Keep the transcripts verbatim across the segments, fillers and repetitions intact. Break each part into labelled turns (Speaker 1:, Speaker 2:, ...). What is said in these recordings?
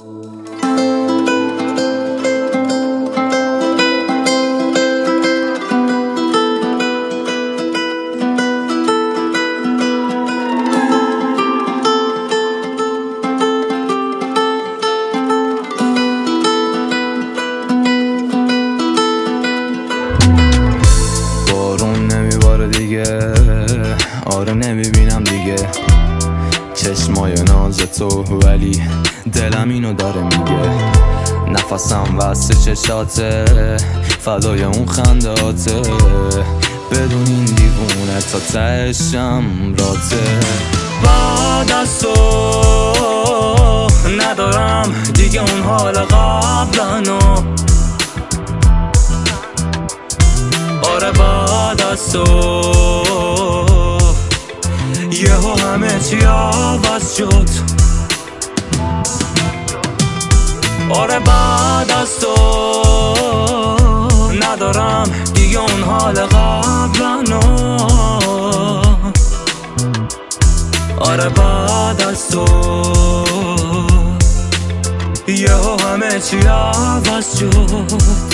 Speaker 1: آره نمیبینم دیگه چشمای ناز تو، ولی دلم اینو داره میگه. نفسم واسه چشاته، فدای اون خنداته، بدون این دیوونه تا تهشم راته. بعد از تو ندارم دیگه اون حال قبلنو. آره بعد از تو یهو همه چی عوض شد. آره بعد از تو ندارم دیگه اون حال قبلنو. آره بعد از تو یهو همه چی عوض شد.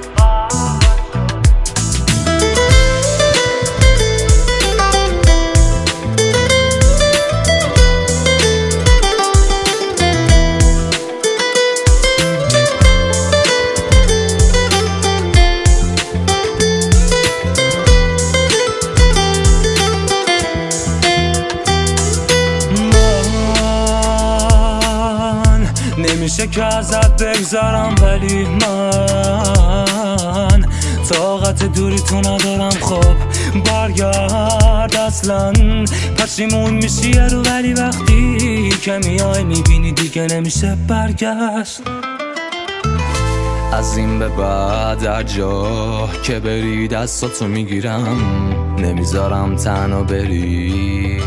Speaker 1: نمیشه که ازت بگذارم، ولی من طاقت دوری تو ندارم. خب برگرد، اصلا پشیمون میشی رو، ولی وقتی که میای میبینی دیگه نمیشه برگشت. از این به بعد هر جا که بری دستاتو میگیرم، نمیذارم تنها بری.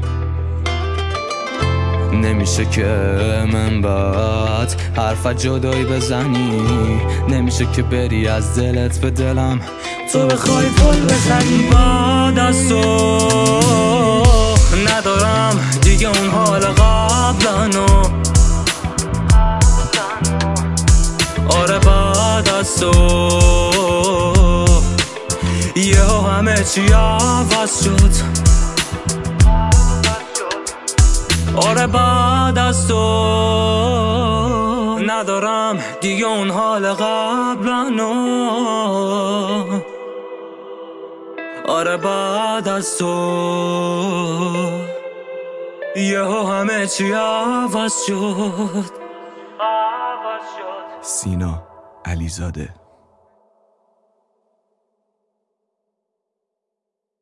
Speaker 1: نمیشه که من بعد حرف جدایی بزنی، نمیشه که بری از دلت به دلم تو بخوای پل بزنی. بعد از تو ندارم دیگه اون حال قبلنو. آره بعد از تو یهو همه چی عوض شد. آره بعد از تو ندارم دیگه اون حال قبلنو. آره بعد از تو یهو همه چی عوض شد.
Speaker 2: سینا علیزاده.